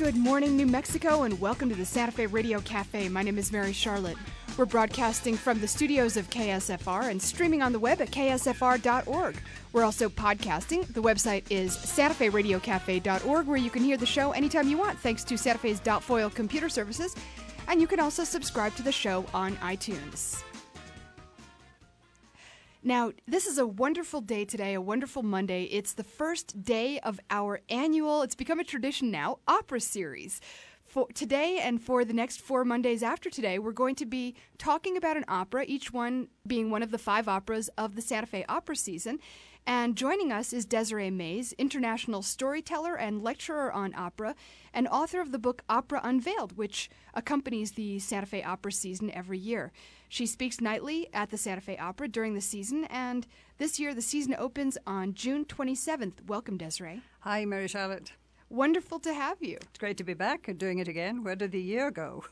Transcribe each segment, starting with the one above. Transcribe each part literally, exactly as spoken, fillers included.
Good morning, New Mexico, and welcome to the Santa Fe Radio Cafe. My name is Mary Charlotte. We're broadcasting from the studios of K S F R and streaming on the web at K S F R dot org. We're also podcasting. The website is Santa Fe Radio Cafe dot org, where you can hear the show anytime you want, thanks to Santa Fe's Dot Foil computer services. And you can also subscribe to the show on iTunes. Now, this is a wonderful day today, a wonderful Monday. It's the first day of our annual, it's become a tradition now, opera series. For today and for the next four Mondays after today, we're going to be talking about an opera, each one being one of the five operas of the Santa Fe opera season. And joining us is Desiree Mays, international storyteller and lecturer on opera, and author of the book Opera Unveiled, which accompanies the Santa Fe opera season every year. She speaks nightly at the Santa Fe Opera during the season, and this year the season opens on June twenty-seventh. Welcome, Desiree. Hi, Mary Charlotte. Wonderful to have you. It's great to be back and doing it again. Where did the year go?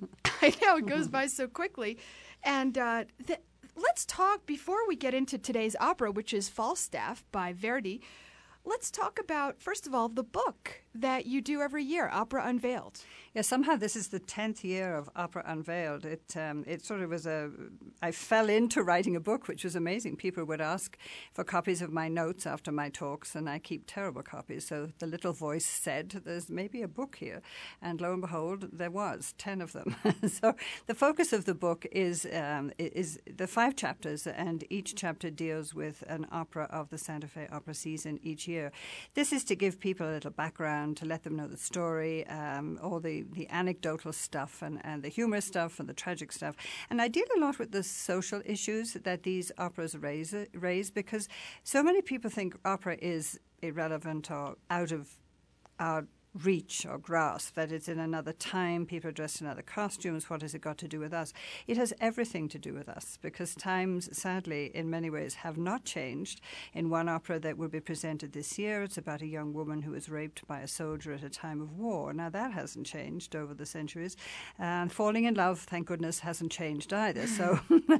I know, it goes by so quickly. And uh, th- let's talk, before we get into today's opera, which is Falstaff by Verdi, let's talk about, first of all, the book that you do every year, Opera Unveiled. Yeah, somehow this is the tenth year of Opera Unveiled. It um, it sort of was a... I fell into writing a book, which was amazing. People would ask for copies of my notes after my talks, and I keep terrible copies. So the little voice said, there's maybe a book here. And lo and behold, there was, ten of them. So the focus of the book is, um, is the five chapters, and each chapter deals with an opera of the Santa Fe opera season each year. This is to give people a little background, to let them know the story, um, all the, the anecdotal stuff and, and the humorous stuff and the tragic stuff. And I deal a lot with the social issues that these operas raise, raise because so many people think opera is irrelevant or out of our reach or grasp, that it's in another time, people are dressed in other costumes, what has it got to do with us? It has everything to do with us, because times, sadly, in many ways have not changed. In one opera that will be presented this year, it's about a young woman who was raped by a soldier at a time of war. Now, that hasn't changed over the centuries. And falling in love, thank goodness, hasn't changed either. So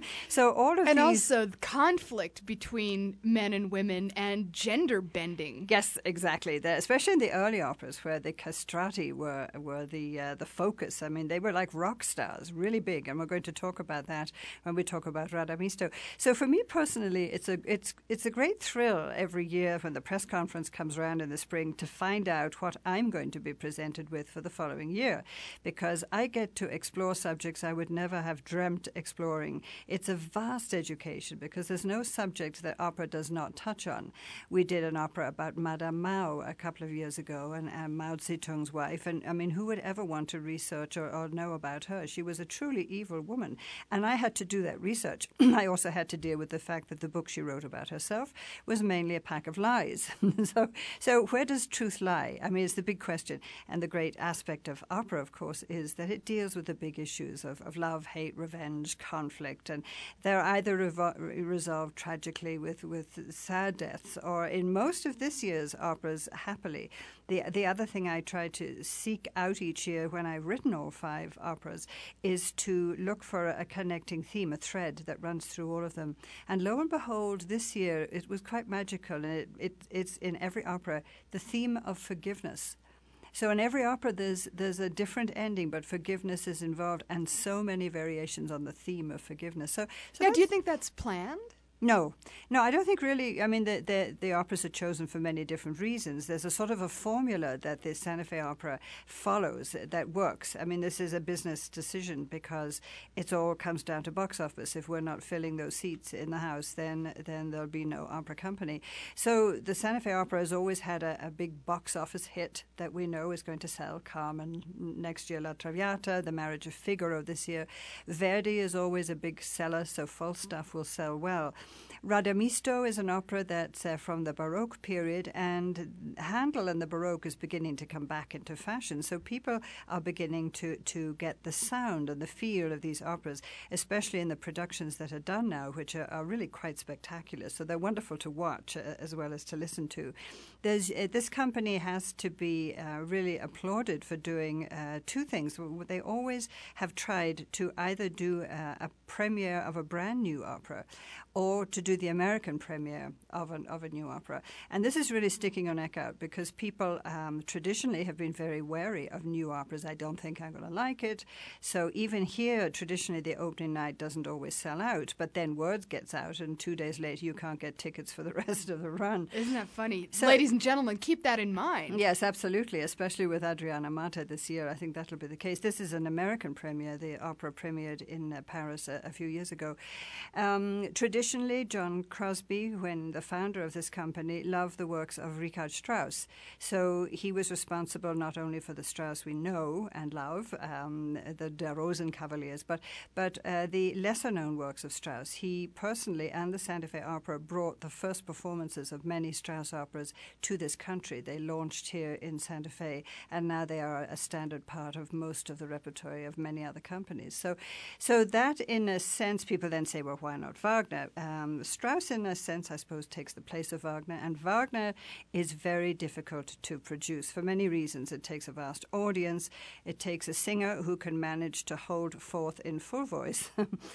so all of and these... And also conflict between men and women and gender bending. Yes, exactly. The, especially in the early operas, where the castrati were were the uh, the focus. I mean, they were like rock stars, really big, and we're going to talk about that when we talk about Radamisto. So for me personally, it's a it's it's a great thrill every year when the press conference comes around in the spring to find out what I'm going to be presented with for the following year, because I get to explore subjects I would never have dreamt exploring. It's a vast education because there's no subject that opera does not touch on. We did an opera about Madame Mao a couple of years ago, and, and Mao Zedong's wife, and I mean, who would ever want to research or, or know about her? She was a truly evil woman, and I had to do that research. I also had to deal with the fact that the book she wrote about herself was mainly a pack of lies. so, so where does truth lie? I mean, it's the big question, and the great aspect of opera, of course, is that it deals with the big issues of, of love, hate, revenge, conflict, and they're either revo- resolved tragically with, with sad deaths, or in most of this year's operas, happily. The, the other thing I try to seek out each year when I've written all five operas is to look for a connecting theme, a thread that runs through all of them. And lo and behold, this year it was quite magical, and it, it, it's in every opera the theme of forgiveness. So in every opera there's there's a different ending, but forgiveness is involved, and so many variations on the theme of forgiveness. So, so now, do you think that's planned? No. No, I don't think really. I mean, the, the, the operas are chosen for many different reasons. There's a sort of a formula that the Santa Fe Opera follows that works. I mean, this is a business decision because it all comes down to box office. If we're not filling those seats in the house, then then there'll be no opera company. So the Santa Fe Opera has always had a, a big box office hit that we know is going to sell. Carmen next year, La Traviata, The Marriage of Figaro this year. Verdi is always a big seller, so Falstaff will sell well. Radamisto is an opera that's uh, from the Baroque period, and Handel and the Baroque is beginning to come back into fashion. So people are beginning to, to get the sound and the feel of these operas, especially in the productions that are done now, which are, are really quite spectacular. So they're wonderful to watch uh, as well as to listen to. There's, uh, this company has to be uh, really applauded for doing uh, two things. They always have tried to either do uh, a premiere of a brand new opera or or to do the American premiere of an of a new opera. And this is really sticking your neck out because people um, traditionally have been very wary of new operas. I don't think I'm going to like it. So even here, traditionally, the opening night doesn't always sell out, but then word gets out, and two days later, you can't get tickets for the rest of the run. Isn't that funny? So, ladies and gentlemen, keep that in mind. Yes, absolutely, especially with Adriana Mata this year. I think that'll be the case. This is an American premiere. The opera premiered in uh, Paris a, a few years ago. Um, traditionally, John Crosby, when the founder of this company, loved the works of Richard Strauss. So he was responsible not only for the Strauss we know and love, um, the Der Rosenkavaliers, but, but uh, the lesser-known works of Strauss. He personally and the Santa Fe Opera brought the first performances of many Strauss operas to this country. They launched here in Santa Fe, and now they are a standard part of most of the repertory of many other companies. So, so that, in a sense, people then say, well, why not Wagner? Um, Strauss, in a sense, I suppose, takes the place of Wagner, and Wagner is very difficult to produce for many reasons. It takes a vast audience. It takes a singer who can manage to hold forth in full voice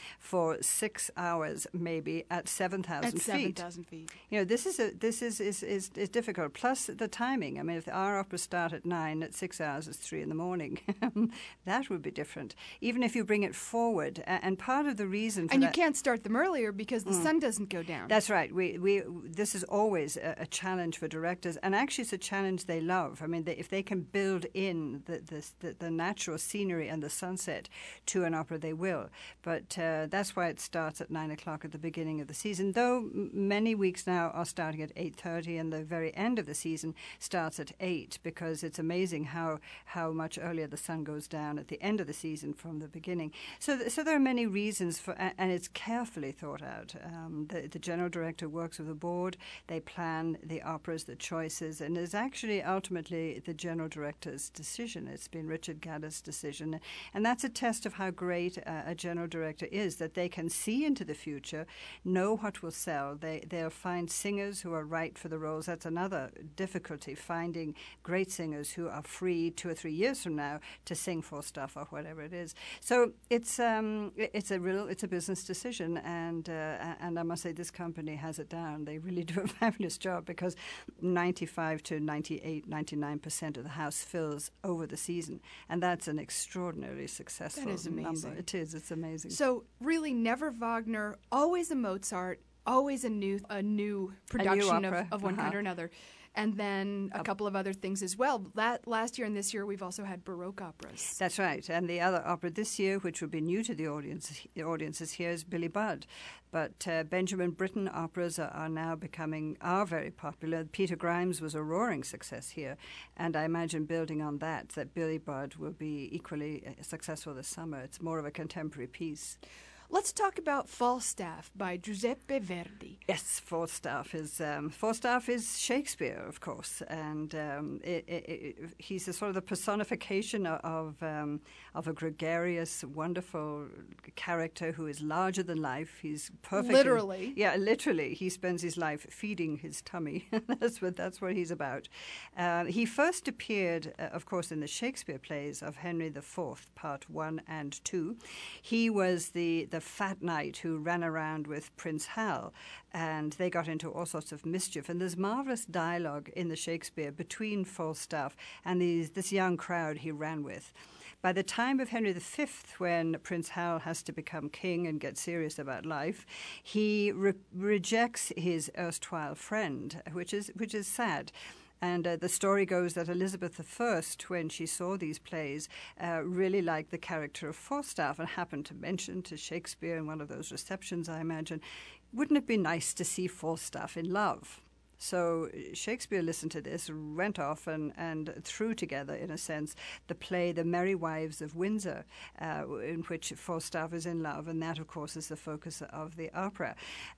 for six hours, maybe at seven thousand feet. At seven thousand feet. You know, this is a, this is, is, is, is difficult. Plus the timing. I mean, if our opera start at nine, at six hours, it's three in the morning. That would be different. Even if you bring it forward, and part of the reason for and that, you can't start them earlier because the mm. sun doesn't go down. That's right. We we this is always a, a challenge for directors, and actually it's a challenge they love. I mean, they, if they can build in the, the the the natural scenery and the sunset to an opera, they will. But uh, that's why it starts at nine o'clock at the beginning of the season. Though m- many weeks now are starting at eight thirty, and the very end of the season starts at eight, because it's amazing how how much earlier the sun goes down at the end of the season from the beginning. So th- so there are many reasons for, uh, and it's carefully thought out. Um, the, the general director works with the board. They plan the operas, the choices, and it's actually ultimately the general director's decision. It's been Richard Gaddis' decision, and that's a test of how great uh, a general director is, that they can see into the future, know what will sell. They, they'll find singers who are right for the roles. That's another difficulty, finding great singers who are free two or three years from now to sing Falstaff or whatever it is. So it's um, it's a real it's a business decision, and uh, and I must say this company has it down. They really do a fabulous job, because ninety-five to ninety-eight, ninety-nine percent of the house fills over the season, and that's an extraordinarily successful that is amazing. number. It is. It's amazing. So really, never Wagner, always a Mozart, always a new a new production a new of, of one uh-huh. kind or another. And then a couple of other things as well. La- last year and this year, we've also had Baroque operas. That's right. And the other opera this year, which will be new to the audience, the audiences here, is Billy Budd. But uh, Benjamin Britten operas are, are now becoming, are very popular. Peter Grimes was a roaring success here. And I imagine building on that, that Billy Budd will be equally uh, successful this summer. It's more of a contemporary piece. Let's talk about Falstaff by Giuseppe Verdi. Yes, Falstaff is um, Falstaff is Shakespeare, of course, and um, it, it, it, he's a sort of the personification of um, of a gregarious, wonderful character who is larger than life. He's perfect. Literally, yeah, literally. He spends his life feeding his tummy. that's what that's what he's about. Uh, he first appeared, uh, of course, in the Shakespeare plays of Henry the Fourth, Part One and Two. He was the, the the fat knight who ran around with Prince Hal, and they got into all sorts of mischief. And there's marvelous dialogue in the Shakespeare between Falstaff and these, this young crowd he ran with. By the time of Henry the Fifth, when Prince Hal has to become king and get serious about life, he re- rejects his erstwhile friend, which is which is sad. And uh, the story goes that Elizabeth the First, when she saw these plays, uh, really liked the character of Falstaff and happened to mention to Shakespeare in one of those receptions, I imagine, wouldn't it be nice to see Falstaff in love? So Shakespeare listened to this, went off and, and threw together, in a sense, the play The Merry Wives of Windsor, uh, in which Falstaff is in love, and that, of course, is the focus of the opera.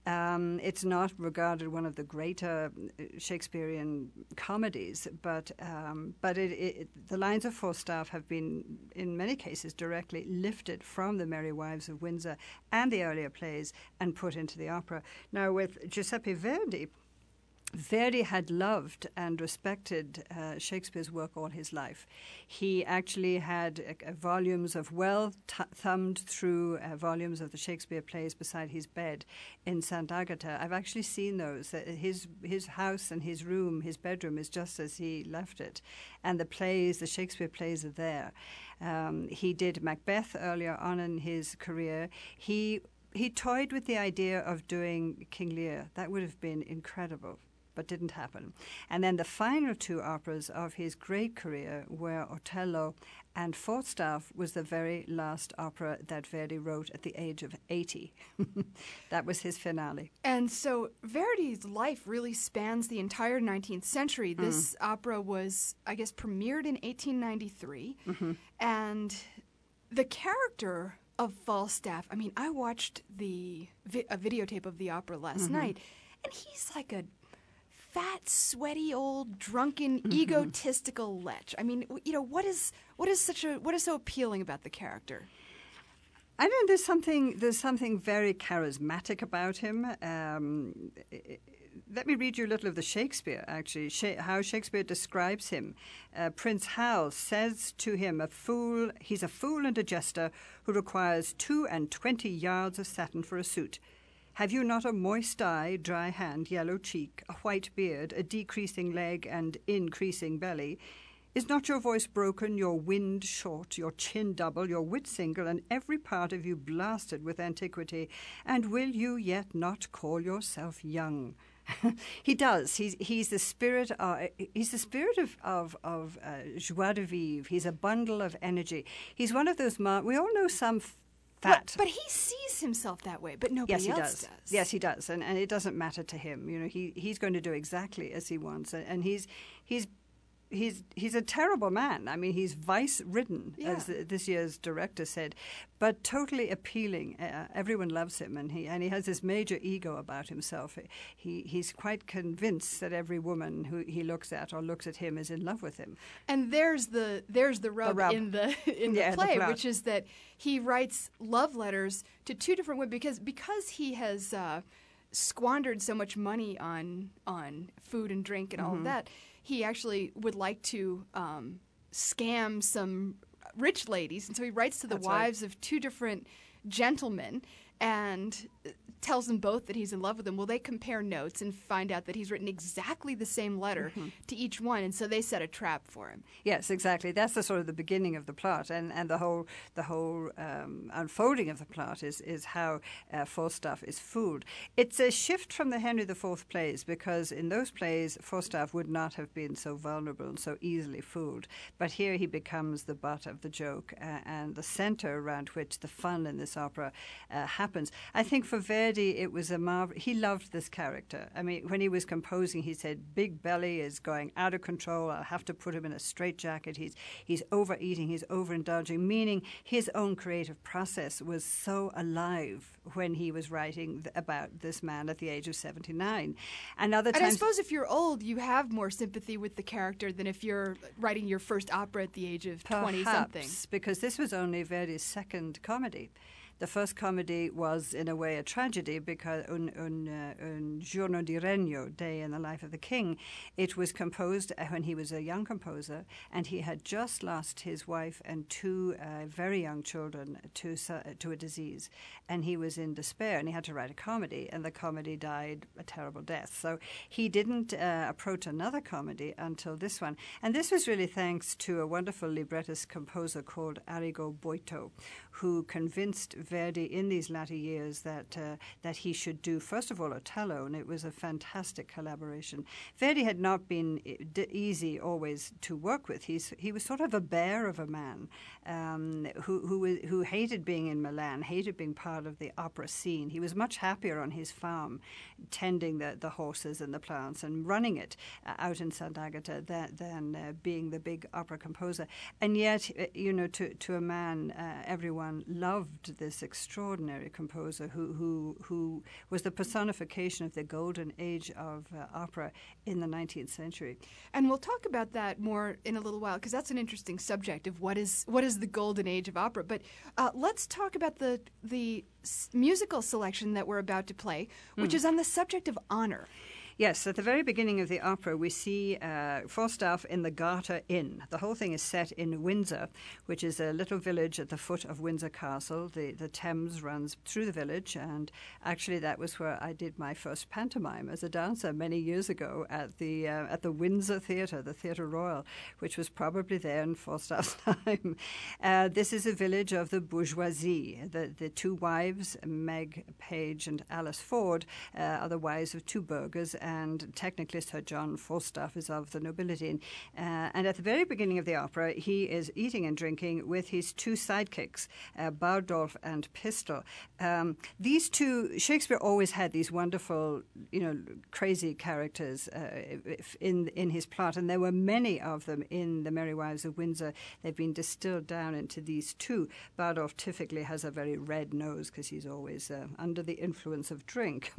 Um, it's not regarded one of the greater Shakespearean comedies, but um, but it, it, the lines of Falstaff have been, in many cases, directly lifted from The Merry Wives of Windsor and the earlier plays and put into the opera. Now, with Giuseppe Verdi, Verdi had loved and respected uh, Shakespeare's work all his life. He actually had uh, volumes of well t- thumbed through uh, volumes of the Shakespeare plays beside his bed in Sant'Agata. I've actually seen those. Uh, his his house and his room, his bedroom, is just as he left it, and the plays, the Shakespeare plays, are there. Um, he did Macbeth earlier on in his career. He he toyed with the idea of doing King Lear. That would have been incredible, but didn't happen. And then the final two operas of his great career were Otello and Falstaff was the very last opera that Verdi wrote at the age of eighty. That was his finale. And so Verdi's life really spans the entire nineteenth century. This mm. opera was, I guess, premiered in eighteen ninety-three. Mm-hmm. And the character of Falstaff, I mean, I watched the vi- a videotape of the opera last mm-hmm. night, and he's like a fat, sweaty, old, drunken, mm-hmm. egotistical lech. I mean, you know, what is what is such a what is so appealing about the character? I know there's something there's something very charismatic about him. Um, let me read you a little of the Shakespeare, actually, Sha- how Shakespeare describes him. Uh, Prince Hal says to him, "A fool. He's a fool and a jester who requires two and twenty yards of satin for a suit. Have you not a moist eye, dry hand, yellow cheek, a white beard, a decreasing leg, and increasing belly? Is not your voice broken, your wind short, your chin double, your wit single, and every part of you blasted with antiquity? And will you yet not call yourself young?" He does. He's he's the spirit. Uh, he's the spirit of of, of uh, joie de vivre. He's a bundle of energy. He's one of those. Mar- we all know some. F- Fat. But, but he sees himself that way, but nobody yes, he else does. does. Yes, he does, and and it doesn't matter to him. You know, he he's going to do exactly as he wants, and, and he's he's he's he's a terrible man. I mean, he's vice-ridden, yeah. as the, this year's director said, but totally appealing. Uh, everyone loves him, and he and he has this major ego about himself. He he's quite convinced that every woman who he looks at or looks at him is in love with him. And there's the there's the rub, the rub. in the in yeah, the play, the which is that he writes love letters to two different women because because he has uh, squandered so much money on on food and drink and mm-hmm. all of that. He actually would like to um, scam some rich ladies, and so he writes to the That's wives right. of two different gentlemen and tells them both that he's in love with them. Well, they compare notes and find out that he's written exactly the same letter mm-hmm. to each one, and so they set a trap for him. Yes, exactly. That's the sort of the beginning of the plot, and, and the whole the whole um, unfolding of the plot is is how uh, Falstaff is fooled. It's a shift from the Henry the Fourth plays, because in those plays Falstaff would not have been so vulnerable and so easily fooled, but here he becomes the butt of the joke uh, and the center around which the fun in this opera uh, happens. I think for Verdi it was a marvel. He loved this character. I mean, when he was composing, he said, "Big Belly is going out of control. I'll have to put him in a straitjacket. He's he's overeating. He's overindulging." Meaning, his own creative process was so alive when he was writing th- about this man at the age of seventy-nine. And other and times, I suppose if you're old, you have more sympathy with the character than if you're writing your first opera at the age of twenty something. Because this was only Verdi's second comedy. The first comedy was, in a way, a tragedy because Un, un, uh, un Giorno di Regno, Day in the Life of the King, it was composed when he was a young composer, and he had just lost his wife and two uh, very young children to uh, to a disease, and he was in despair, and he had to write a comedy, and the comedy died a terrible death. So he didn't uh, approach another comedy until this one, and this was really thanks to a wonderful librettist composer called Arrigo Boito, who convinced Verdi in these latter years that uh, that he should do, first of all, Otello, and it was a fantastic collaboration. Verdi had not been d- easy always to work with. He's, he was sort of a bear of a man um, who, who who hated being in Milan, hated being part of the opera scene. He was much happier on his farm, tending the, the horses and the plants and running it uh, out in Sant'Agata than, than uh, being the big opera composer. And yet, uh, you know, to, to a man, uh, everyone loved this extraordinary composer who, who who was the personification of the golden age of uh, opera in the nineteenth century. And we'll talk about that more in a little while, because that's an interesting subject of what is what is the golden age of opera. But uh, let's talk about the the s- musical selection that we're about to play, which mm. is on the subject of honor. Yes, at the very beginning of the opera, we see uh, Falstaff in the Garter Inn. The whole thing is set in Windsor, which is a little village at the foot of Windsor Castle. The, the Thames runs through the village, and actually that was where I did my first pantomime as a dancer many years ago at the uh, at the Windsor Theatre, the Theatre Royal, which was probably there in Falstaff's time. Uh, this is a village of the bourgeoisie. The, the two wives, Meg Page and Alice Ford, uh, are the wives of two burghers, and technically Sir John Falstaff is of the nobility. And, uh, and at the very beginning of the opera, he is eating and drinking with his two sidekicks, uh, Bardolph and Pistol. Um, these two, Shakespeare always had these wonderful, you know, crazy characters uh, in in his plot, and there were many of them in The Merry Wives of Windsor. They've been distilled down into these two. Bardolph typically has a very red nose because he's always uh, under the influence of drink.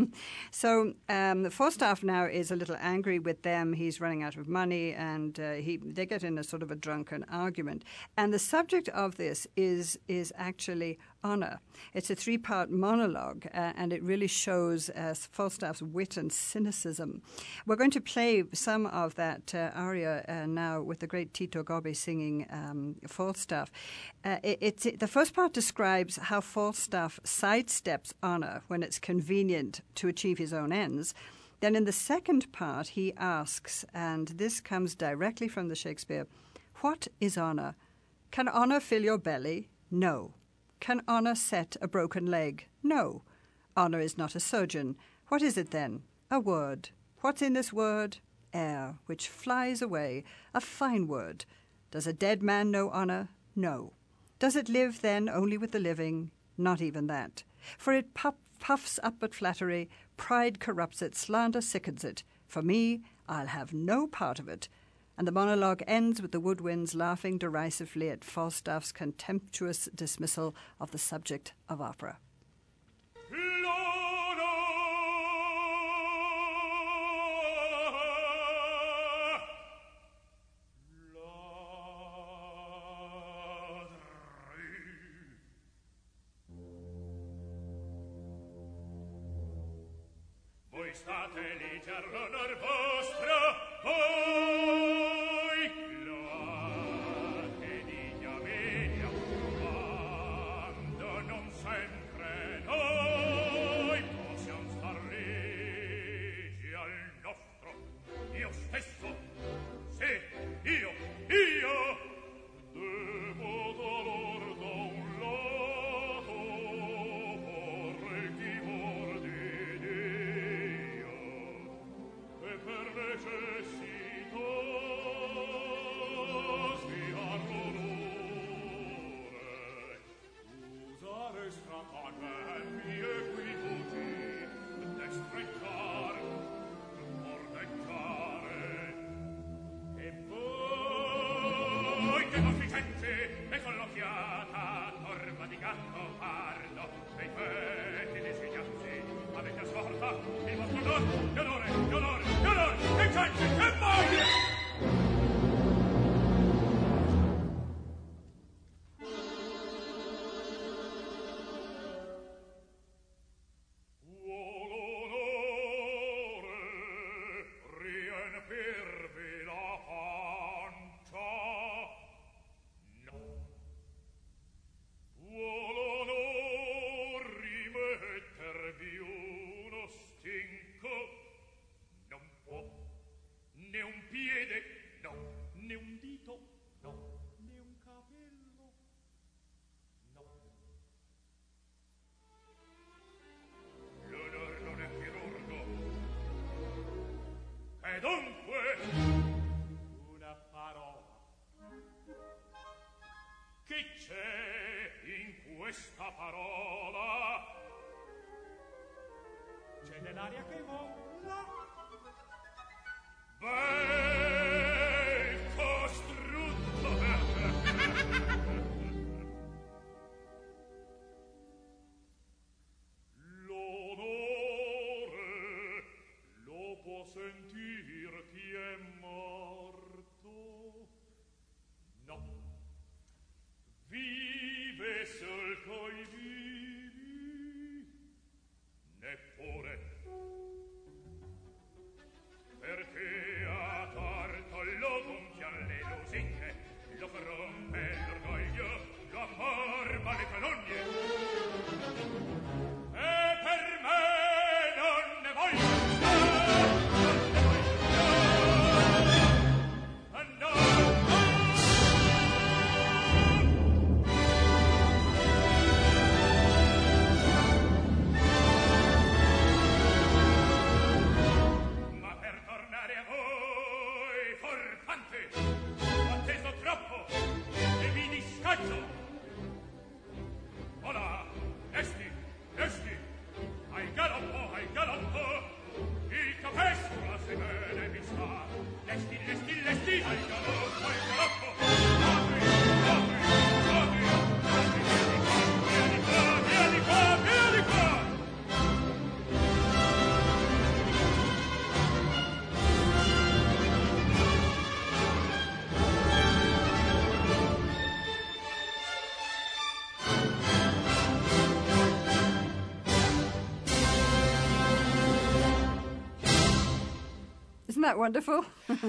So um, Falstaff now is a little angry with them. He's running out of money, and uh, he they get in a sort of a drunken argument. And the subject of this is is actually honour. It's a three-part monologue, uh, and it really shows uh, Falstaff's wit and cynicism. We're going to play some of that uh, aria uh, now with the great Tito Gobbi singing um, Falstaff. Uh, it, it's, it, the first part describes how Falstaff sidesteps honour when it's convenient to achieve his own ends. Then in the second part, he asks, and this comes directly from the Shakespeare, what is honour? Can honour fill your belly? No. Can honour set a broken leg? No. Honour is not a surgeon. What is it then? A word. What's in this word? Air, which flies away. A fine word. Does a dead man know honour? No. Does it live, then, only with the living? Not even that. For it puff, puffs up at flattery, pride corrupts it, slander sickens it. For me, I'll have no part of it. And the monologue ends with the woodwinds laughing derisively at Falstaff's contemptuous dismissal of the subject of opera. Voi state lì per l'onor vostro, voi cloate di Amilia, quando non sempre noi possiam star rigi al nostro. Io stesso, sì, io, io, devo dolor da un lato porre il timor di Dio, e per necessità sviar l'onore, usare stratagemmi equivoci, destreggiar, mordeggiare, e voi che conficenti e con l'occhiata torba di gatto pardo, dei fetti disignanzi, avete a scorta il vostro onor, l'onore, l'onore, l'onore, e gente, che moglie! Questa parola c'è nell'aria che vola, bel costrutto. L'onore lo può sentir chi è morto? No. Vive sol coi vivi, neppure. il galoppo, il galoppo, il capestro se bene mi sta, lesti, lesti, lesti, al galoppo, al galoppo, apri, apri, apri, apri, vieni qua, vieni qua, vieni qua. Isn't that wonderful?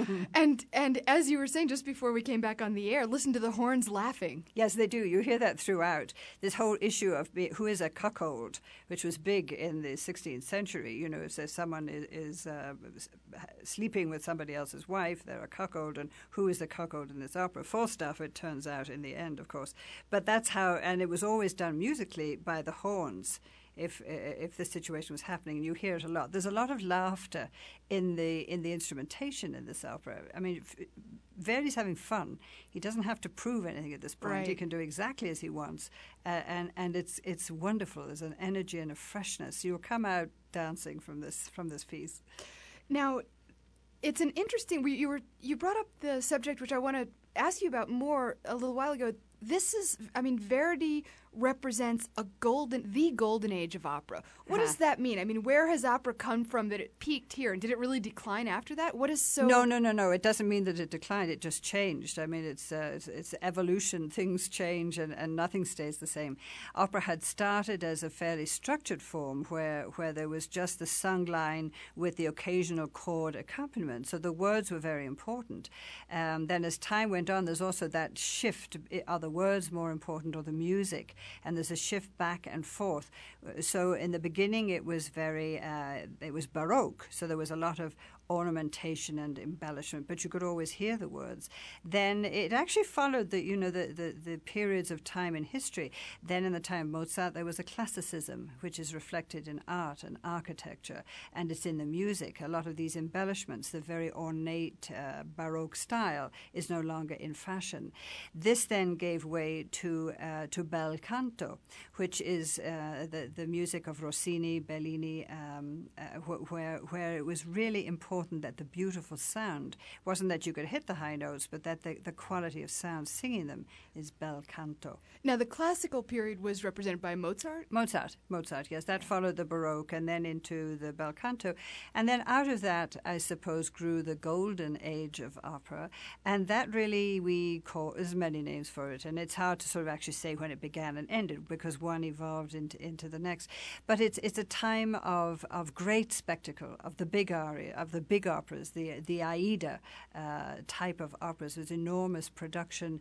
And and as you were saying just before we came back on the air, listen to the horns laughing. Yes, they do. You hear that throughout. This whole issue of be, who is a cuckold, which was big in the sixteenth century. You know, if there's someone is, is uh, sleeping with somebody else's wife, they're a cuckold, and who is the cuckold in this opera? Falstaff, it turns out, in the end, of course. But that's how, and it was always done musically by the horns. If if the situation was happening, and you hear it a lot. There's a lot of laughter in the in the instrumentation in this opera. I mean, Verdi's having fun. He doesn't have to prove anything at this point. Right. He can do exactly as he wants, uh, and and it's it's wonderful. There's an energy and a freshness. You'll come out dancing from this from this piece. Now, it's an interesting. You were you brought up the subject, which I want to ask you about more a little while ago. This is, I mean, Verdi represents a golden, the golden age of opera. What Uh-huh. does that mean? I mean, where has opera come from that it peaked here, and did it really decline after that? What is so? No, no, no, no. It doesn't mean that it declined. It just changed. I mean, it's uh, it's, it's evolution. Things change, and, and nothing stays the same. Opera had started as a fairly structured form, where where there was just the sung line with the occasional chord accompaniment. So the words were very important. Um, then, as time went on, there's also that shift. Are the words more important or the music? And there's a shift back and forth. So in the beginning, it was very, uh, it was Baroque. So there was a lot of ornamentation and embellishment, but you could always hear the words. Then it actually followed the, you know, the, the, the periods of time in history. Then in the time of Mozart, there was a classicism, which is reflected in art and architecture, and it's in the music. A lot of these embellishments, the very ornate uh, Baroque style, is no longer in fashion. This then gave way to uh, to bel canto, which is uh, the the music of Rossini, Bellini, um, uh, wh- where where it was really important that the beautiful sound wasn't that you could hit the high notes, but that the, the quality of sound singing them is bel canto. Now, the classical period was represented by Mozart. Mozart, Mozart, yes, that followed the Baroque and then into the bel canto. And then out of that, I suppose, grew the golden age of opera. And that really, we call, there's many names for it, and it's hard to sort of actually say when it began and ended because one evolved into, into the next. But it's it's a time of, of great spectacle, of the big aria, of the big operas, the the Aida uh, type of operas with enormous production,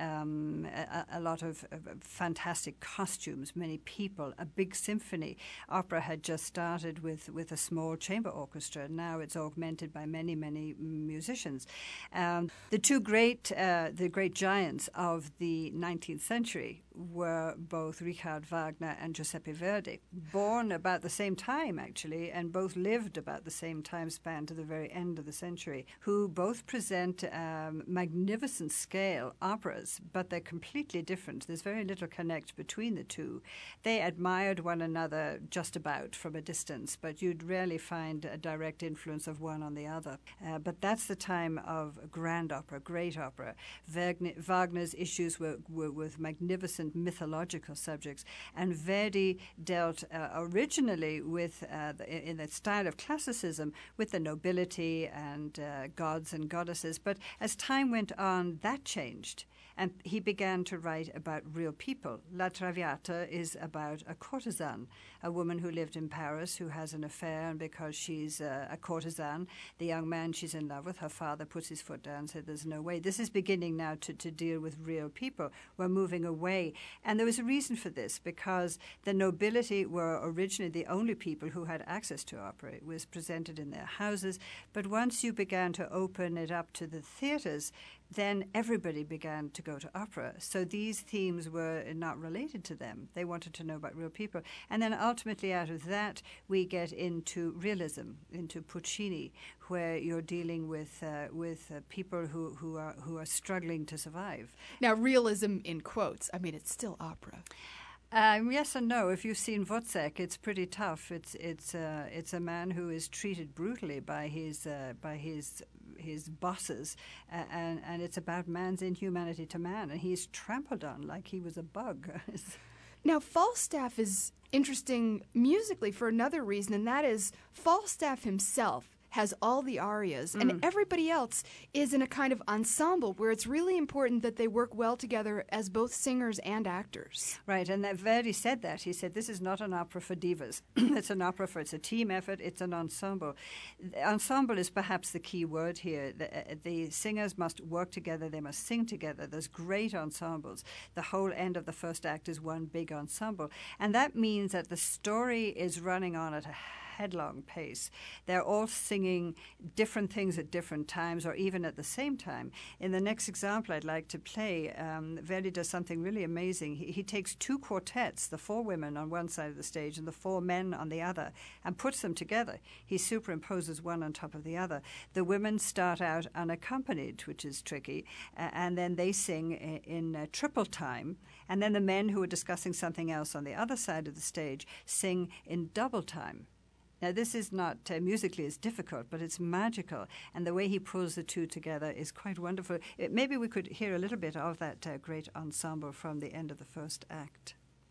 um, a, a lot of, of fantastic costumes, many people, a big symphony. Opera had just started with, with a small chamber orchestra. Now it's augmented by many, many musicians. Um, the two great, uh, the great giants of the nineteenth century were both Richard Wagner and Giuseppe Verdi, born about the same time, actually, and both lived about the same time span to the very end of the century, who both present um, magnificent scale operas, but they're completely different. There's very little connect between the two. They admired one another just about from a distance, but you'd rarely find a direct influence of one on the other. Uh, but that's the time of grand opera, great opera. Wagner, Wagner's issues were, were with magnificent mythological subjects, and Verdi dealt uh, originally with, uh, the, in the style of classicism, with the nobility and uh, gods and goddesses. But as time went on, that changed. And he began to write about real people. La Traviata is about a courtesan, a woman who lived in Paris who has an affair, and because she's uh, a courtesan, the young man she's in love with, her father puts his foot down and said, there's no way. This is beginning now to, to deal with real people. We're moving away. And there was a reason for this, because the nobility were originally the only people who had access to opera. It was presented in their houses. But once you began to open it up to the theaters, then everybody began to go to opera. So these themes were not related to them. They wanted to know about real people. And then ultimately out of that, we get into realism, into Puccini, where you're dealing with uh, with uh, people who, who are who are struggling to survive. Now, realism in quotes. I mean, it's still opera. Um, yes and no. If you've seen Wozzeck, it's pretty tough. It's it's uh, it's a man who is treated brutally by his uh, by his his bosses, uh, and and it's about man's inhumanity to man, and he's trampled on like he was a bug. Now, Falstaff is interesting musically for another reason, and that is Falstaff himself has all the arias, mm. and everybody else is in a kind of ensemble where it's really important that they work well together as both singers and actors. Right, and Verdi said that. He said, this is not an opera for divas. It's an opera for, it's a team effort, it's an ensemble. The ensemble is perhaps the key word here. The, uh, the singers must work together, they must sing together. There's great ensembles. The whole end of the first act is one big ensemble. And that means that the story is running on at a headlong pace. They're all singing different things at different times or even at the same time. In the next example I'd like to play, um, Verdi does something really amazing. He, he takes two quartets, the four women on one side of the stage and the four men on the other, and puts them together. He superimposes one on top of the other. The women start out unaccompanied, which is tricky, uh, and then they sing in, in uh, triple time, and then the men who are discussing something else on the other side of the stage sing in double time. Now, this is not uh, musically as difficult, but it's magical, and the way he pulls the two together is quite wonderful. It, maybe we could hear a little bit of that uh, great ensemble from the end of the first act.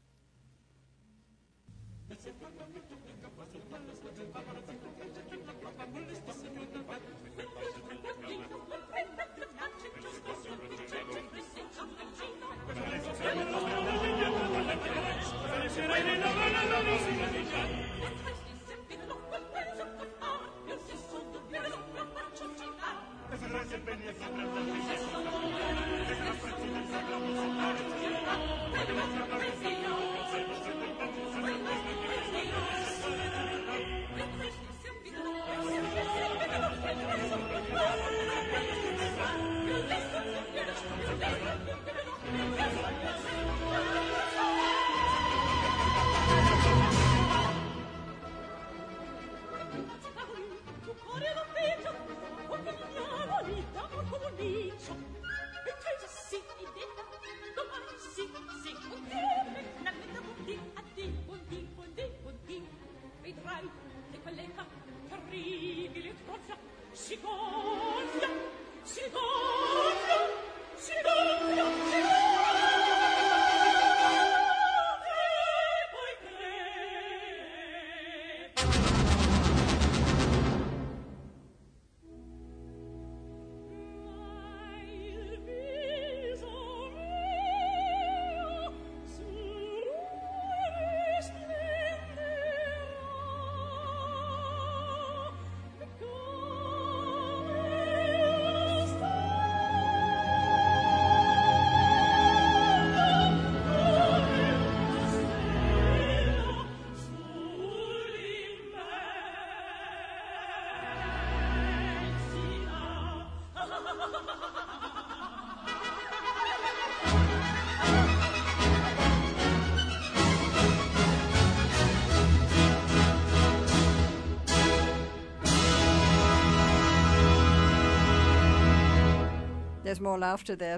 There's more laughter there.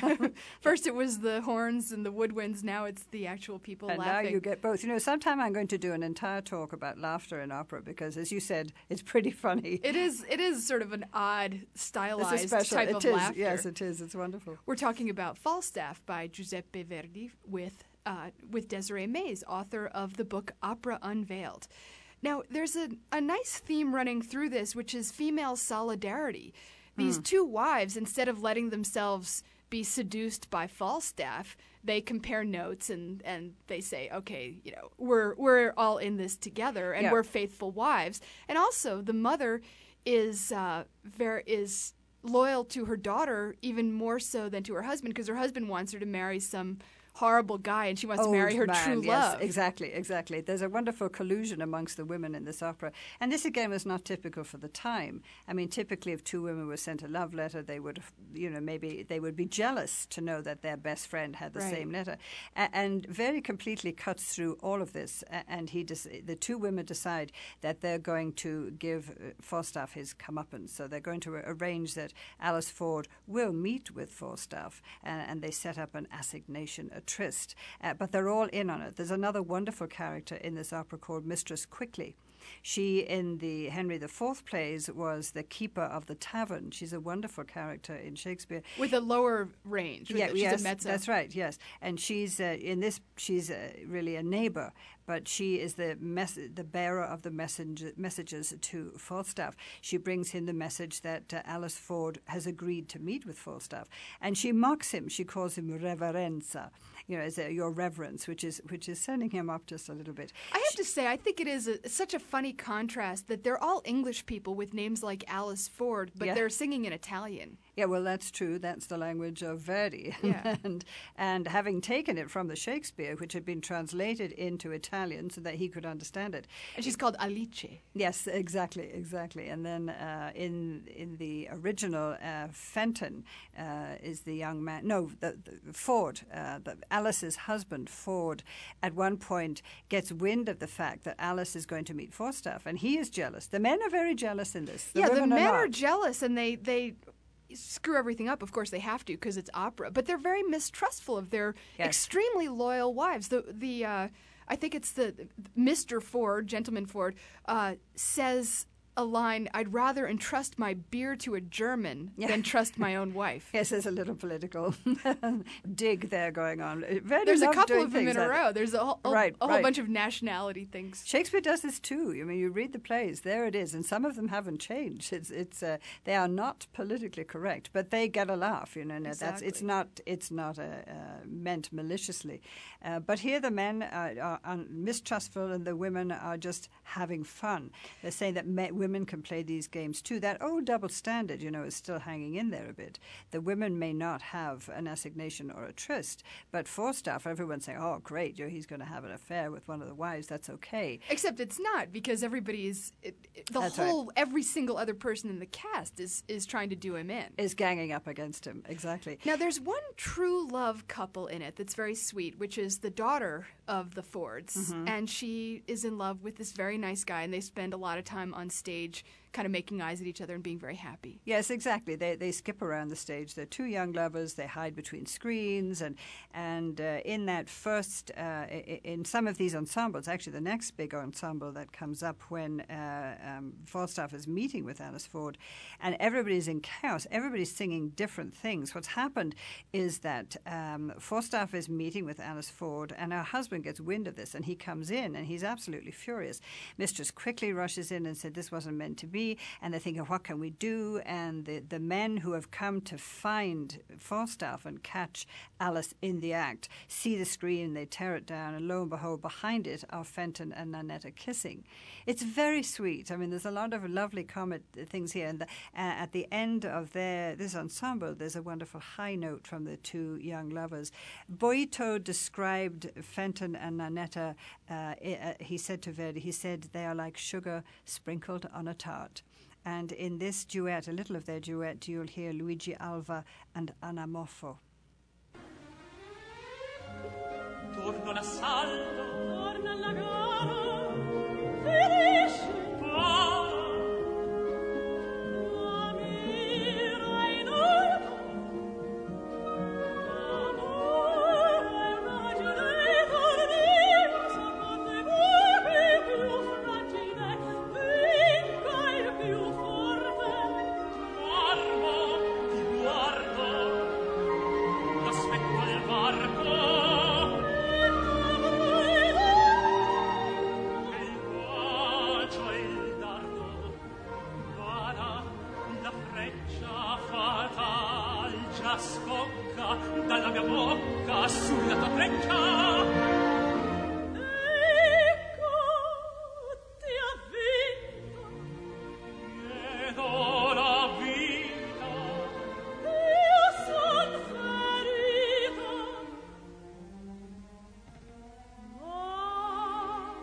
First it was the horns and the woodwinds, now it's the actual people and laughing. And now you get both. You know, sometime I'm going to do an entire talk about laughter in opera because, as you said, it's pretty funny. It is It is sort of an odd, stylized it's a special, type it of is, laughter. Yes, it is. It's wonderful. We're talking about Falstaff by Giuseppe Verdi with, uh, with Desiree Mays, author of the book Opera Unveiled. Now, there's a, a nice theme running through this, which is female solidarity. These mm. two wives, instead of letting themselves be seduced by Falstaff, they compare notes and, and they say, okay, you know, we're we're all in this together and yeah. we're faithful wives. And also, the mother is uh, ver- is loyal to her daughter even more so than to her husband because her husband wants her to marry some horrible guy and she wants Old to marry her man, true yes, love. Exactly, exactly. There's a wonderful collusion amongst the women in this opera. And this, again, was not typical for the time. I mean, typically if two women were sent a love letter, they would, you know, maybe they would be jealous to know that their best friend had the right. same letter. A- and Verdi completely cuts through all of this. A- and he des- the two women decide that they're going to give uh, Falstaff his comeuppance. So they're going to uh, arrange that Alice Ford will meet with Falstaff, and, and they set up an assignation, a tryst, uh, but they're all in on it. There's another wonderful character in this opera called Mistress Quickly. She, in the Henry the Fourth plays, was the keeper of the tavern. She's a wonderful character in Shakespeare. With a lower range. Yeah, she's yes, a mezzo. that's right, yes. And she's, uh, in this, she's uh, really a neighbor, but she is the mes- the bearer of the messenge- messages to Falstaff. She brings him the message that uh, Alice Ford has agreed to meet with Falstaff. And she mocks him. She calls him reverenza, you know, as a, your reverence, which is which is sending him up just a little bit. I have to say, I think it is a, such a funny contrast that they're all English people with names like Alice Ford, but Yeah. they're singing in Italian. Yeah, well, that's true. That's the language of Verdi. Yeah. and and having taken it from the Shakespeare, which had been translated into Italian so that he could understand it. And she's called Alice. Yes, exactly, exactly. And then uh, in in the original, uh, Fenton uh, is the young man. No, the, the Ford, uh, the, Alice's husband, Ford, at one point gets wind of the fact that Alice is going to meet Falstaff, and he is jealous. The men are very jealous in this. The yeah, the women men are, are not. jealous, and they they screw everything up. Of course, they have to because it's opera. But they're very mistrustful of their Yes. extremely loyal wives. The the uh, I think it's the Mister Ford, Gentleman Ford, uh, says a line, I'd rather entrust my beer to a German Yeah. than trust my own wife. Yes, there's a little political dig there going on. Verdi There's a loved couple doing of them things in a like- row. There's a, whole- a, Right, a whole right. bunch of nationality things. Shakespeare does this too. I mean, you read the plays, there it is, and some of them haven't changed. It's it's uh, they are not politically correct, but they get a laugh. You know, and that's it's Exactly. not it's not uh, uh, meant maliciously. Uh, but here the men are, are, are mistrustful, and the women are just having fun. They're saying that me- women can play these games too. That old double standard, you know, is still hanging in there a bit. The women may not have an assignation or a tryst, but Falstaff, everyone's saying, "Oh, great, you know, he's going to have an affair with one of the wives. That's okay." Except it's not, because everybody is it, it- the That's right. whole every single other person in the cast is is trying to do him in. Is ganging up against him, exactly. Now, there's one true love couple in it that's very sweet, which is the daughter of the Fords. Mm-hmm. And she is in love with this very nice guy, and they spend a lot of time on stage kind of making eyes at each other and being very happy. Yes, exactly. They they skip around the stage. They're two young lovers. They hide between screens, and and uh, in that first, uh, i- in some of these ensembles, actually the next big ensemble that comes up when uh, um, Falstaff is meeting with Alice Ford, and everybody's in chaos. Everybody's singing different things. What's happened is that um, Falstaff is meeting with Alice Ford, and her husband gets wind of this, and he comes in, and he's absolutely furious. Mistress quickly rushes in and said, "This wasn't meant to be." And they're thinking, what can we do? And the, the men who have come to find Falstaff and catch Alice in the act see the screen, they tear it down, and lo and behold, behind it are Fenton and Nannetta kissing. It's very sweet. I mean, there's a lot of lovely comic things here. And the, uh, at the end of their this ensemble, there's a wonderful high note from the two young lovers. Boito described Fenton and Nannetta, uh, uh, he said to Verdi, he said, they are like sugar sprinkled on a tart. And in this duet, a little of their duet, you'll hear Luigi Alva and Anna Moffo. Torno l'assalto, Torna alla gara, finisce la mira in alto, l'amore è ragione tornino, saccote voi più fragile, vinca il più forte. guardo, ti guardo, l'aspetto del varco, il bacio e il dardo, vada, la freccia fatal già scocca dalla mia bocca sulla tua freccia. Ecco, ti ha vinto, Chiedo la vita, io son ferita. Ma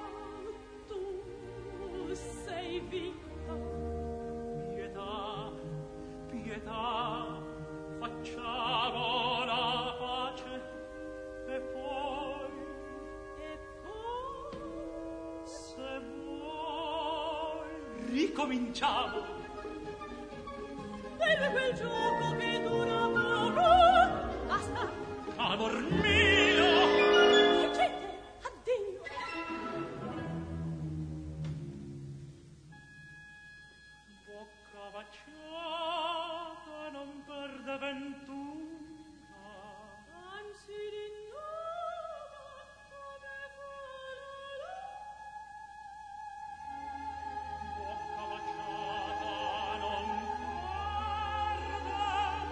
tu sei vinta. pietà, pietà, facciamo la pace e poi, E poi se vuoi, ricominciamo. per quel gioco che dura poco, basta. Amor mio, baciata non perde ventura, anzi rinnova come vola bocca baciata non perde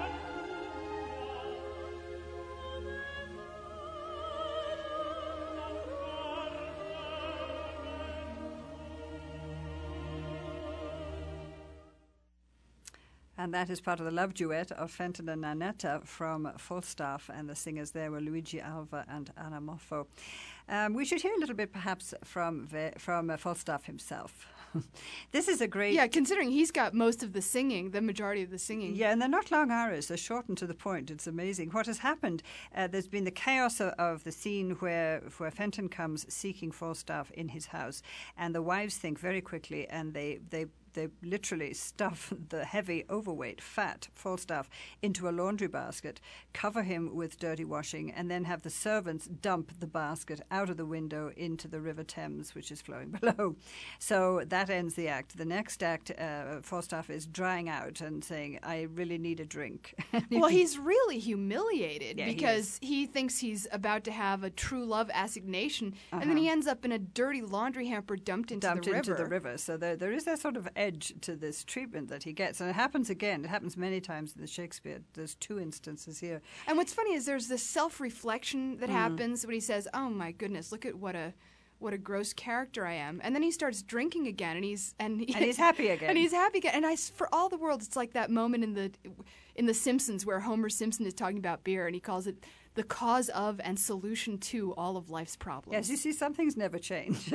And that is part of the love duet of Fenton and Nanetta from Falstaff, and the singers there were Luigi Alva and Anna Moffo. Um, we should hear a little bit perhaps from Ve- from uh, Falstaff himself. This is a great... Yeah, considering he's got most of the singing, the majority of the singing. Yeah, and they're not long arias. They're short and to the point. It's amazing. What has happened, uh, there's been the chaos of, of the scene where, where Fenton comes seeking Falstaff in his house, and the wives think very quickly, and they... they They literally stuff the heavy, overweight, fat Falstaff into a laundry basket, cover him with dirty washing, and then have the servants dump the basket out of the window into the River Thames, which is flowing below. So that ends the act. The next act, uh, Falstaff is drying out and saying, I really need a drink. Well, he's really humiliated Yeah, he because he, thinks he's about to have a true love assignation, Uh-huh. and then he ends up in a dirty laundry hamper dumped into dumped the river. into the river. So there, there is that sort of edge to this treatment that he gets. And it happens again. It happens many times in the Shakespeare. There's two instances here. And what's funny is there's this self-reflection that Mm. happens when he says, "Oh my goodness, look at what a what a gross character I am," and then he starts drinking again, and he's and, he, And he's happy again. and he's happy again. And I, s- for all the world, it's like that moment in the in the Simpsons where Homer Simpson is talking about beer, and he calls it the cause of and solution to all of life's problems. Yes, you see, some things never change.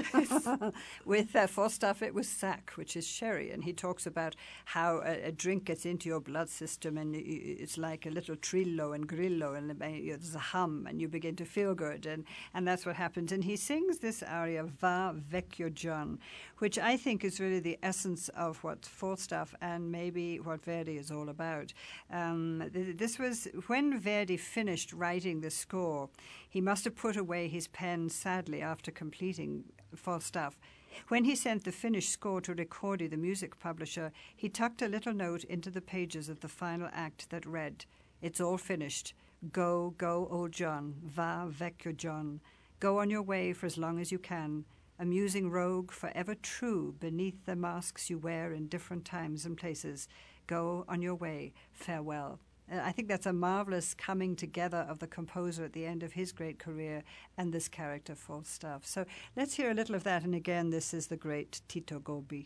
With uh, Falstaff, it was sack, which is sherry, and he talks about how a, a drink gets into your blood system, and y- y- it's like a little trillo and grillo, and uh, you know, there's a hum, and you begin to feel good, and, and that's what happens. And he sings this aria, Va Vecchio John, which I think is really the essence of what Falstaff and maybe what Verdi is all about. Um, th- this was when Verdi finished writing the score, he must have put away his pen sadly after completing Falstaff. When he sent the finished score to Ricordi, the music publisher, he tucked a little note into the pages of the final act that read, "It's all finished. Go, go, old John. Va, vecchio John. Go on your way for as long as you can. Amusing rogue, forever true beneath the masks you wear in different times and places. Go on your way. Farewell." Uh, I think that's a marvelous coming together of the composer at the end of his great career and this character Falstaff. So let's hear a little of that. And again, this is the great Tito Gobbi.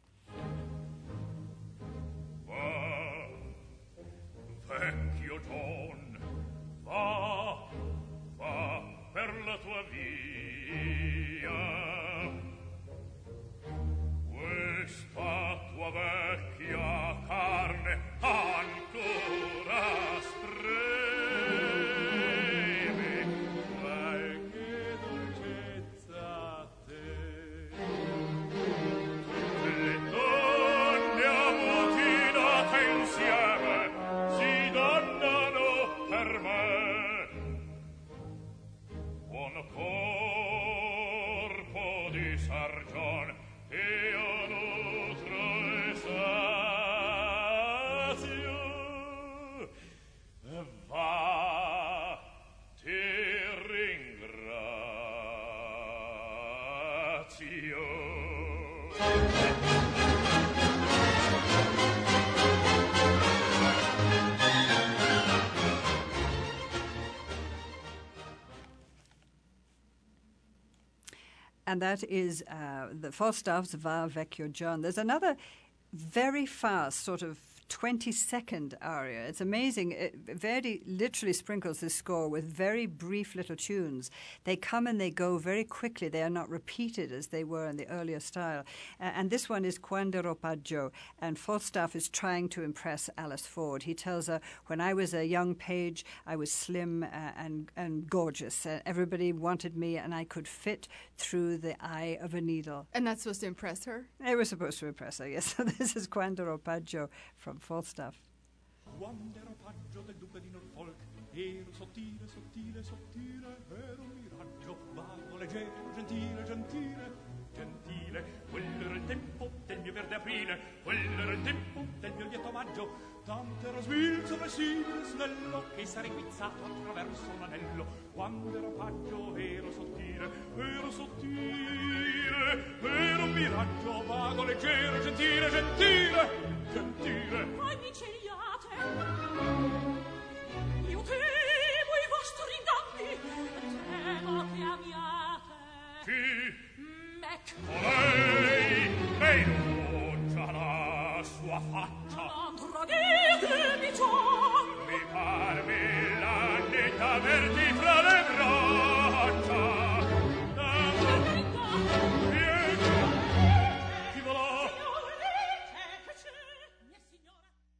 Va, vecchio John, va, va per la tua via. Questa tua vecchia carne ancora spreme. Dai, che dolcezza a te. Le donne ammutinate insieme si donnano per me. Buon corpo di sargion io nutro e sazio. Va, ti ringrazio. And that is uh, the Falstaff's Va Vecchio John. There's another very fast sort of twenty-second aria. It's amazing. It, Verdi literally sprinkles this score with very brief little tunes. They come and they go very quickly. They are not repeated as they were in the earlier style. Uh, and this one is Quando ero paggio, and Falstaff is trying to impress Alice Ford. He tells her, when I was a young page, I was slim uh, and, and gorgeous. Uh, everybody wanted me, and I could fit through the eye of a needle. And that's supposed to impress her? They were supposed to impress her, yes. So this is Quando ero paggio from Falstaff. Quando ero paggio del duca di Norfolk, ero sottile, sottile, sottile, ero un miraggio, vago, leggero, gentile, gentile, gentile. Quello era il tempo del mio verde aprile, quell'era il tempo del mio lieto maggio, tant'era svilzo e simile snello, che sarei guizzato attraverso un anello. Quando ero paggio ero sottile, ero sottile, ero un miraggio vago, leggero, gentile, gentile, gentile. Voi mi celiate, io temo i vostri inganni, temo che amiate. Chi? Mec. Lei, lei non già la sua faccia. Non traditemi già. Mi parmi la netta verdi fra le braccia. Per carità. Pietro, chi volò? Signore, che c'è? Mia signora.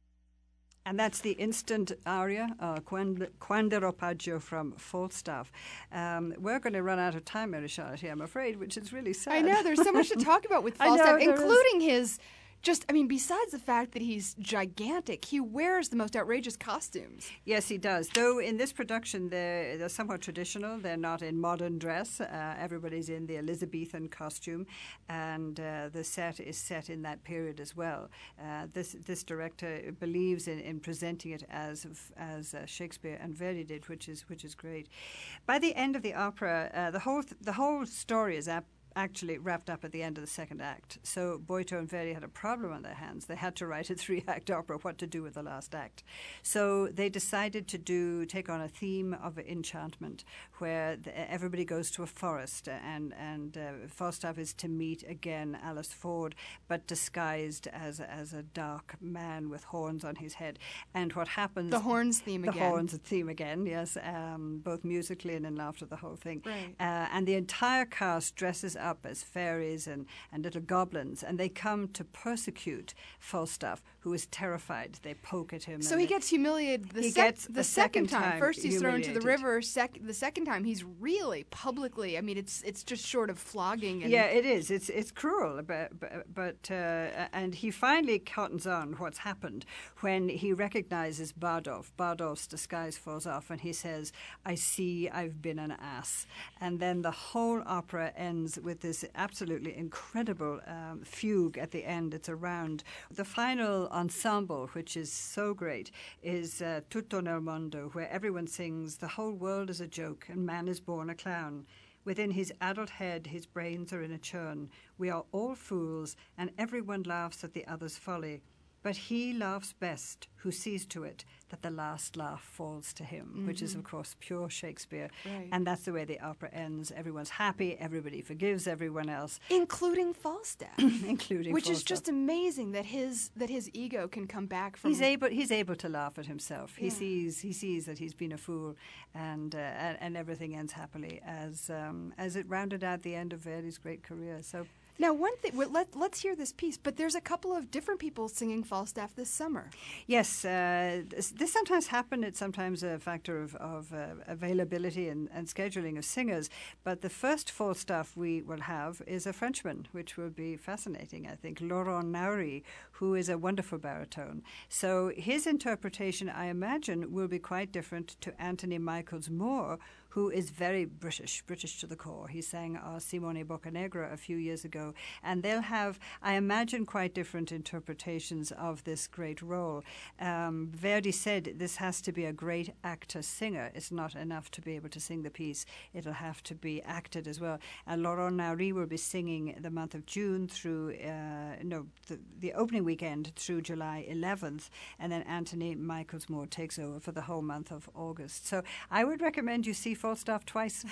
And that's the instant aria, uh, Quando, Quando ero paggio from Falstaff. Um, we're going to run out of time, Mary Charlotte, I'm afraid, which is really sad. I know, there's so much to talk about with I know, Falstaff, there is. including his just, I mean, besides the fact that he's gigantic, he wears the most outrageous costumes. Yes, he does. Though in this production, they're, they're somewhat traditional. They're not in modern dress. Uh, everybody's in the Elizabethan costume, and uh, the set is set in that period as well. Uh, this this director believes in, in presenting it as as uh, Shakespeare and Verdi did, which is which is great. By the end of the opera, uh, the whole th- the whole story is ap- actually wrapped up at the end of the second act. So Boito and Verdi had a problem on their hands. They had to write a three-act opera, what to do with the last act. So they decided to do take on a theme of enchantment, where the, everybody goes to a forest, and and uh, Falstaff is to meet again Alice Ford, but disguised as as a dark man with horns on his head. And what happens? The horns theme the again. The horns theme again, yes, um, both musically and in laughter, the whole thing. Right. Uh, and the entire cast dresses up as fairies and, and little goblins, and they come to persecute Falstaff, who is terrified. They poke at him. So and he they- gets humiliated the, He sec- gets the a second, second time. time First he's thrown to the humiliated. river. Sec- the second time he's really publicly. I mean, it's it's just short of flogging. And Yeah, it is. It's it's cruel, but but, but uh, and he finally cottons on what's happened when he recognizes Bardolph. Bardolph's disguise falls off, and he says, "I see, I've been an ass." And then the whole opera ends with this absolutely incredible um, fugue at the end. It's a round. The final ensemble, which is so great, is uh, Tutto nel mondo, where everyone sings, "The whole world is a joke, and man is born a clown. Within his adult head, his brains are in a churn. We are all fools, and everyone laughs at the other's folly. But he laughs best who sees to it that the last laugh falls to him," mm-hmm. which is, of course, pure Shakespeare. Right. And that's the way the opera ends. Everyone's happy. Everybody forgives everyone else, including Falstaff, including which is Falstaff. just amazing that his that his ego can come back from. He's able. He's able to laugh at himself. He Yeah. sees. He sees that he's been a fool, and uh, and, and everything ends happily as um, as it rounded out the end of Verdi's great career. So. Now, one thing, well, let, let's hear this piece, but there's a couple of different people singing Falstaff this summer. Yes, uh, this, this sometimes happens. It's sometimes a factor of, of uh, availability and, and scheduling of singers. But the first Falstaff we will have is a Frenchman, which will be fascinating, I think, Laurent Naury, who is a wonderful baritone. So his interpretation, I imagine, will be quite different to Anthony Michaels Moore, who is very British, British to the core. He sang our Simone Boccanegra a few years ago, and they'll have, I imagine, quite different interpretations of this great role. Um, Verdi said this has to be a great actor-singer. It's not enough to be able to sing the piece. It'll have to be acted as well. And Laurent Naury will be singing the month of June through, uh, no, the, the opening weekend through July eleventh, and then Anthony Michaels Moore takes over for the whole month of August. So I would recommend you see Falstaff twice.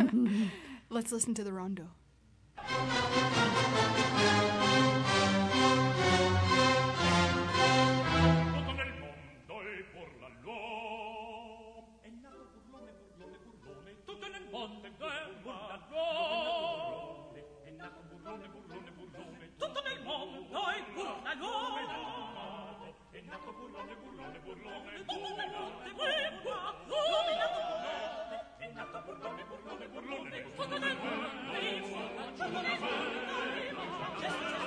Let's listen to the rondo. Tutto nel mondo e por la loi. È nato burlone, burlone, burlone. Tutto nel mondo e per la Burlone, è nato burlone, burlone, burlone. Tutto nel mondo e pur la loro. È nato burlone, burlone, burlone. Tutto nel mondo e pur la loro. È nato burlone, burlone, burlone. Tutto nel mondo e pur la loro.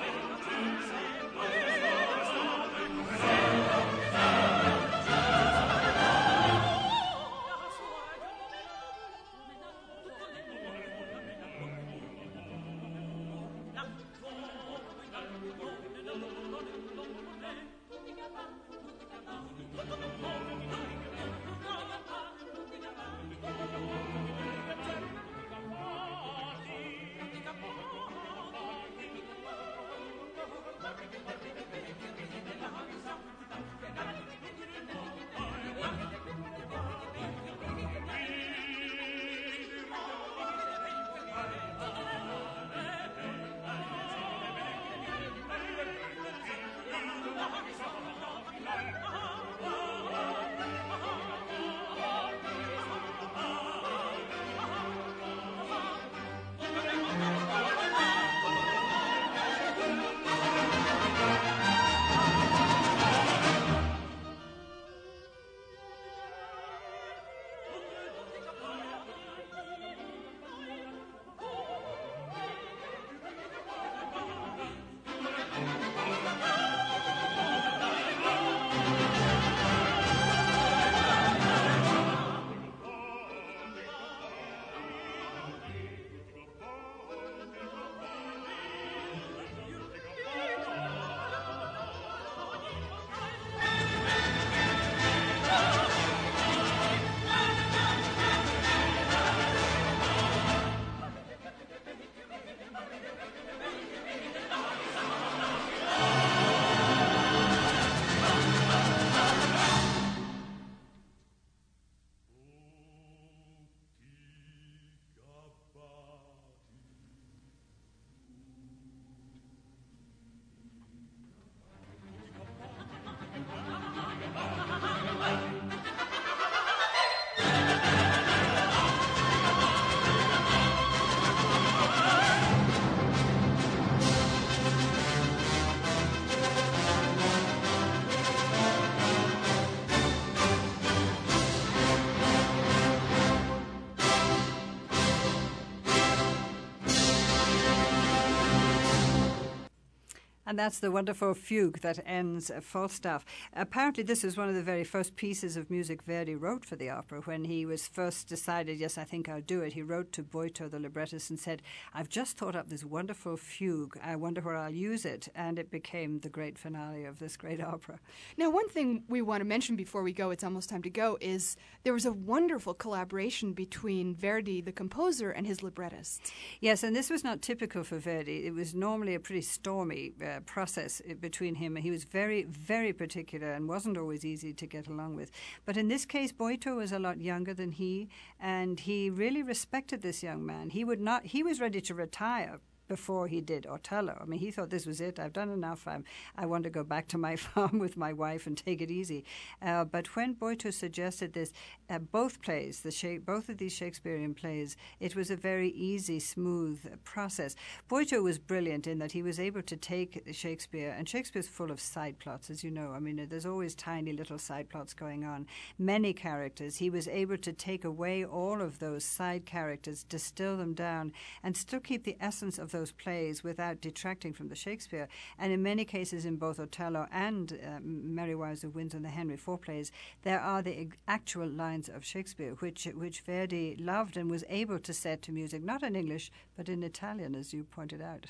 And that's the wonderful fugue that ends uh, Falstaff. Apparently, this was one of the very first pieces of music Verdi wrote for the opera. When he was first decided, yes, I think I'll do it, he wrote to Boito, the librettist, and said, I've just thought up this wonderful fugue. I wonder where I'll use it. And it became the great finale of this great opera. Now, one thing we want to mention before we go, it's almost time to go, is there was a wonderful collaboration between Verdi, the composer, and his librettist. Yes, and this was not typical for Verdi. It was normally a pretty stormy uh, process between him. He was very, very particular and wasn't always easy to get along with. But in this case, Boito was a lot younger than he, and he really respected this young man. He would not. He was ready to retire before he did Otello. I mean, he thought this was it. I've done enough. I'm, I want to go back to my farm with my wife and take it easy. Uh, but when Boito suggested this, uh, both plays, the Sha- both of these Shakespearean plays, it was a very easy, smooth uh, process. Boito was brilliant in that he was able to take Shakespeare, and Shakespeare's full of side plots, as you know. I mean, there's always tiny little side plots going on. Many characters. He was able to take away all of those side characters, distill them down, and still keep the essence of those plays without detracting from the Shakespeare. And in many cases, in both Otello and uh, Merry Wives of Windsor and the Henry four plays, there are the ag- actual lines of Shakespeare, which which Verdi loved and was able to set to music, not in English, but in Italian, as you pointed out.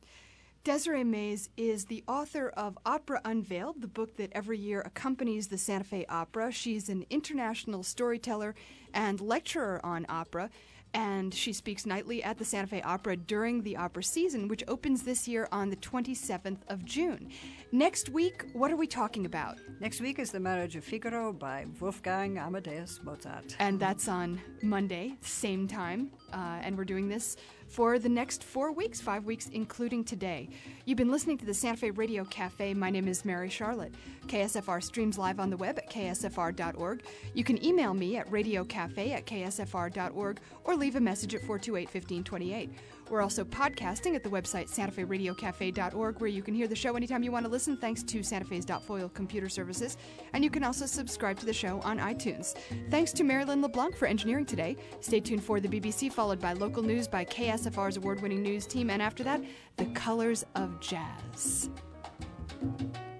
Desiree Mays is the author of Opera Unveiled, the book that every year accompanies the Santa Fe Opera. She's an international storyteller and lecturer on opera, and she speaks nightly at the Santa Fe Opera during the opera season, which opens this year on the twenty-seventh of June. Next week, what are we talking about? Next week is The Marriage of Figaro by Wolfgang Amadeus Mozart. And that's on Monday, same time, uh, and we're doing this for the next four weeks, five weeks, including today. You've been listening to the Santa Fe Radio Cafe. My name is Mary Charlotte. K S F R streams live on the web at k s f r dot org. You can email me at radiocafe at k s f r dot org or leave a message at four two eight, one five two eight. We're also podcasting at the website santa fe radio cafe dot org, where you can hear the show anytime you want to listen, thanks to Santa Fe's .foil computer services. And you can also subscribe to the show on iTunes. Thanks to Marilyn LeBlanc for engineering today. Stay tuned for the B B C, followed by local news by K S F R's award-winning news team. And after that, The Colors of Jazz.